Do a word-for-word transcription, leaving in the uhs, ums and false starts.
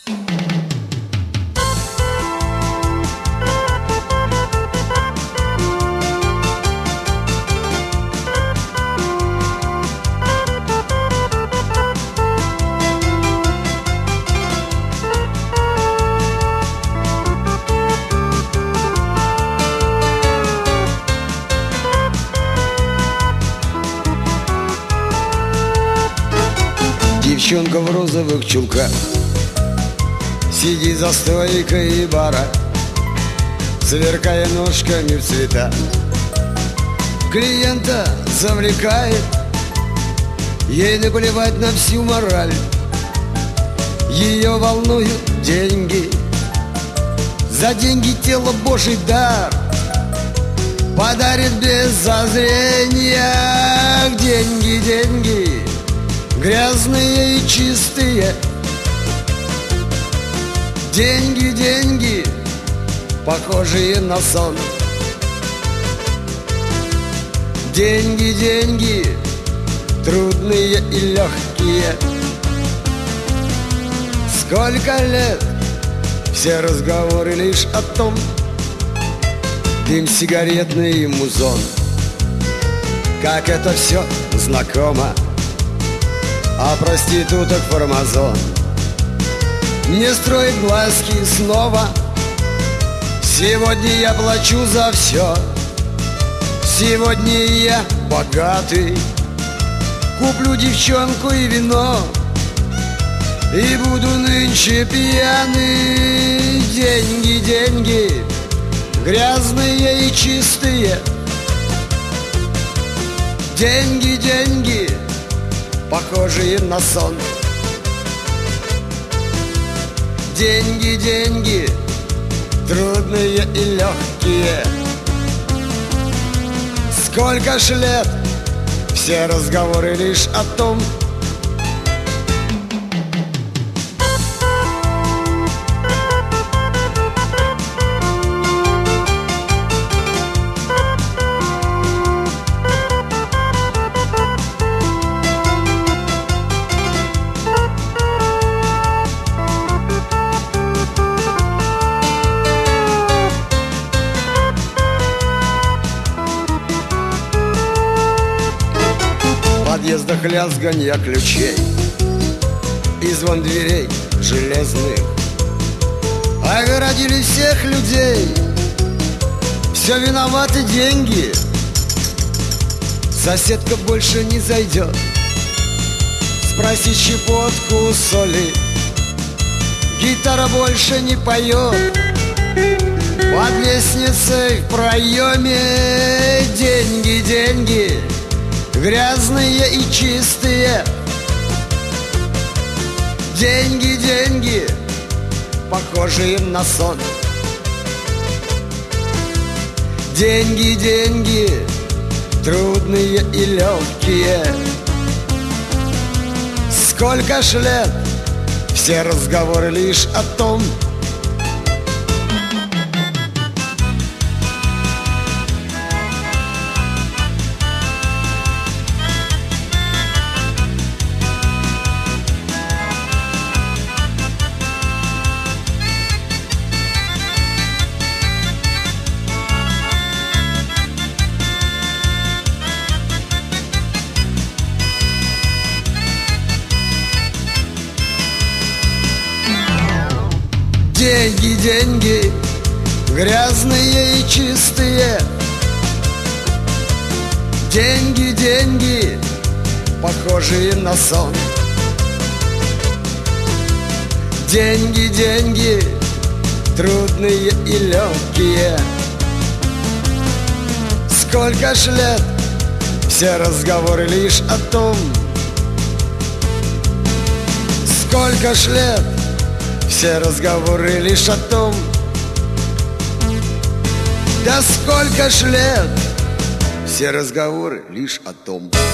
Девчонка в розовых чулках сидит за стойкой бара, сверкая ножками в цвета. Клиента завлекает, ей наплевать на всю мораль. Ее волнуют деньги, за деньги тело Божий дар подарит без зазрения. Деньги, деньги, грязные и чистые. Деньги, деньги, похожие на сон. Деньги, деньги, трудные и легкие. Сколько лет, все разговоры лишь о том. Дым сигаретный музон, как это все знакомо. А проституток формазон мне строит глазки снова. Сегодня я плачу за все. Сегодня я богатый. Куплю девчонку и вино, и буду нынче пьяный. Деньги, деньги, грязные и чистые. Деньги, деньги, похожие на сон. Деньги, деньги, трудные и легкие. Сколько ж лет, все разговоры лишь о том. В подъездах лязганья ключей и звон дверей железных огородили всех людей. Все виноваты деньги. Соседка больше не зайдет спросить щепотку соли. Гитара больше не поет под лестницей в проеме. Деньги, деньги, грязные и чистые. Деньги, деньги, похожие на сон. Деньги, деньги, трудные и легкие. Сколько ж лет, все разговоры лишь о том. Деньги, деньги, грязные и чистые. Деньги, деньги, похожие на сон. Деньги, деньги, трудные и легкие. Сколько ж лет, все разговоры лишь о том. Сколько ж лет, все разговоры лишь о том. Да сколько ж лет, все разговоры лишь о том.